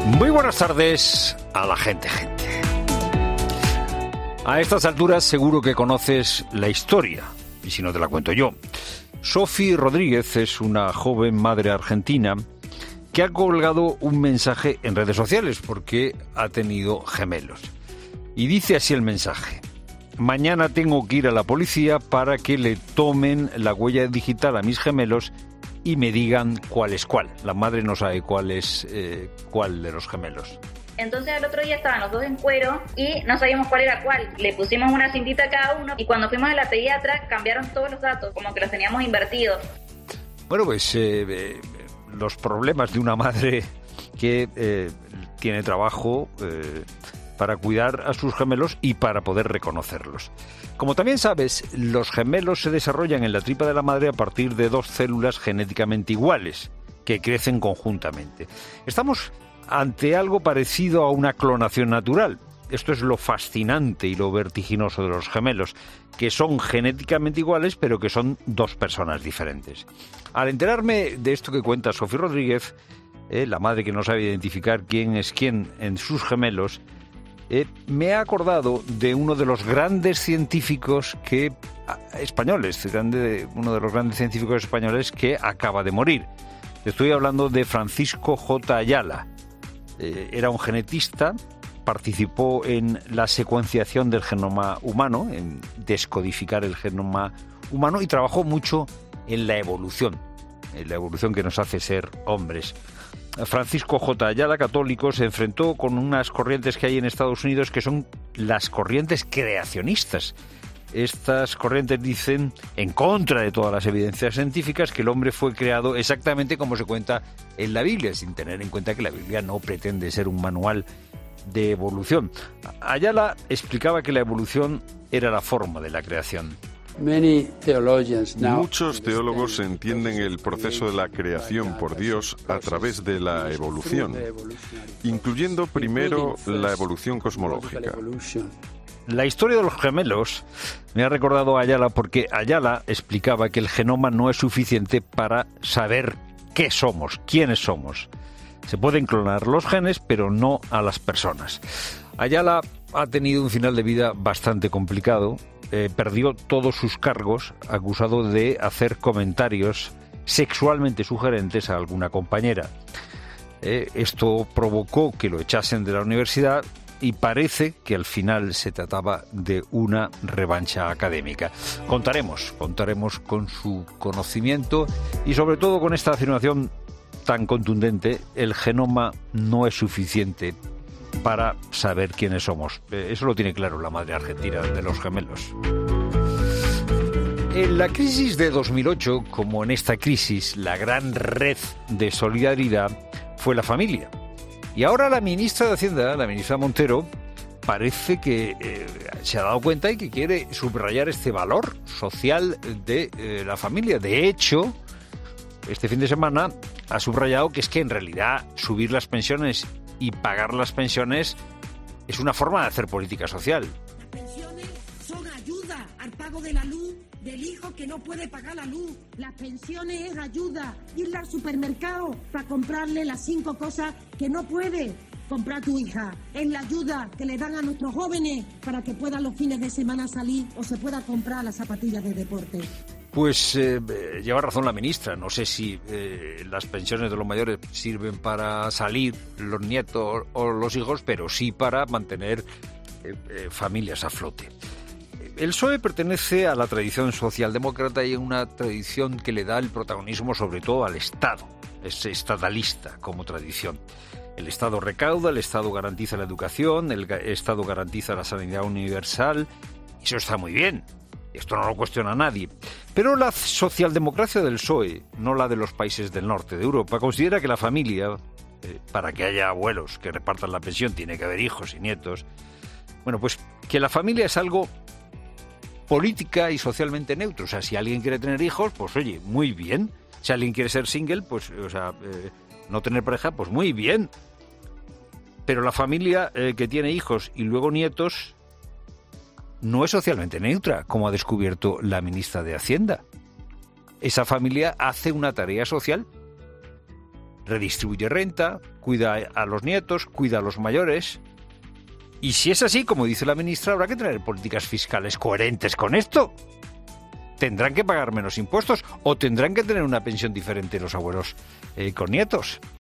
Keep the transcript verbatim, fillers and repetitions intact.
Muy buenas tardes a la gente, gente. A estas alturas seguro que conoces la historia, y si no te la cuento yo. Sofi Rodríguez es una joven madre argentina que ha colgado un mensaje en redes sociales porque ha tenido gemelos. Y dice así el mensaje: mañana tengo que ir a la policía para que le tomen la huella digital a mis gemelos y me digan cuál es cuál. La madre no sabe cuál es eh, cuál de los gemelos. Entonces al otro día estaban los dos en cuero y no sabíamos cuál era cuál. Le pusimos una cintita a cada uno y cuando fuimos a la pediatra cambiaron todos los datos, como que los teníamos invertidos. Bueno, pues eh, eh, los problemas de una madre que eh, tiene trabajo eh, para cuidar a sus gemelos y para poder reconocerlos. Como también sabes, los gemelos se desarrollan en la tripa de la madre a partir de dos células genéticamente iguales que crecen conjuntamente. Estamos ante algo parecido a una clonación natural. Esto es lo fascinante y lo vertiginoso de los gemelos, que son genéticamente iguales, pero que son dos personas diferentes. Al enterarme de esto que cuenta Sofi Rodríguez, eh, la madre que no sabe identificar quién es quién en sus gemelos, eh, me he acordado de uno de los grandes científicos que españoles, grande, uno de los grandes científicos españoles que acaba de morir. Estoy hablando de Francisco J. Ayala. Eh, era un genetista, participó en la secuenciación del genoma humano, en descodificar el genoma humano, y trabajó mucho en la evolución, en la evolución que nos hace ser hombres. Francisco J. Ayala, católico, se enfrentó con unas corrientes que hay en Estados Unidos que son las corrientes creacionistas. Estas corrientes dicen, en contra de todas las evidencias científicas, que el hombre fue creado exactamente como se cuenta en la Biblia, sin tener en cuenta que la Biblia no pretende ser un manual de evolución. Ayala explicaba que la evolución era la forma de la creación. Muchos teólogos entienden el proceso de la creación por Dios a través de la evolución, incluyendo primero la evolución cosmológica. La historia de los gemelos me ha recordado a Ayala porque Ayala explicaba que el genoma no es suficiente para saber qué somos, quiénes somos. Se pueden clonar los genes, pero no a las personas. Ayala ha tenido un final de vida bastante complicado. Eh, perdió todos sus cargos, acusado de hacer comentarios sexualmente sugerentes a alguna compañera. Eh, esto provocó que lo echasen de la universidad y parece que al final se trataba de una revancha académica. Contaremos, contaremos con su conocimiento y sobre todo con esta afirmación tan contundente: el genoma no es suficiente para saber quiénes somos. Eso lo tiene claro la madre argentina de los gemelos. En la crisis de dos mil ocho, como en esta crisis, la gran red de solidaridad fue la familia. Y ahora la ministra de Hacienda, la ministra Montero, parece que eh, se ha dado cuenta y que quiere subrayar este valor social de eh, la familia. De hecho, este fin de semana ha subrayado que es que en realidad subir las pensiones y pagar las pensiones es una forma de hacer política social. Las pensiones son ayuda al pago de la luz del hijo que no puede pagar la luz. Las pensiones es ayuda, irle al supermercado para comprarle las cinco cosas que no puede comprar tu hija. Es la ayuda que le dan a nuestros jóvenes para que puedan los fines de semana salir o se pueda comprar las zapatillas de deporte. Pues eh, lleva razón la ministra. No sé si eh, las pensiones de los mayores sirven para salir los nietos o los hijos, pero sí para mantener eh, eh, familias a flote. El P S O E pertenece a la tradición socialdemócrata y a una tradición que le da el protagonismo sobre todo al Estado. Es estatalista como tradición. El Estado recauda, el Estado garantiza la educación, el Estado garantiza la sanidad universal. Y eso está muy bien. Esto no lo cuestiona nadie. Pero la socialdemocracia del P S O E, no la de los países del norte de Europa, considera que la familia, eh, para que haya abuelos que repartan la pensión, tiene que haber hijos y nietos. Bueno, pues que la familia es algo política y socialmente neutro. O sea, si alguien quiere tener hijos, pues oye, muy bien. Si alguien quiere ser single, pues, o sea, eh, no tener pareja, pues muy bien. Pero la familia eh, que tiene hijos y luego nietos no es socialmente neutra, como ha descubierto la ministra de Hacienda. Esa familia hace una tarea social redistribuye renta, cuida a los nietos, cuida a los mayores. Y si es así, como dice la ministra, habrá que tener políticas fiscales coherentes con esto. Tendrán que pagar menos impuestos o tendrán que tener una pensión diferente los abuelos eh, con nietos.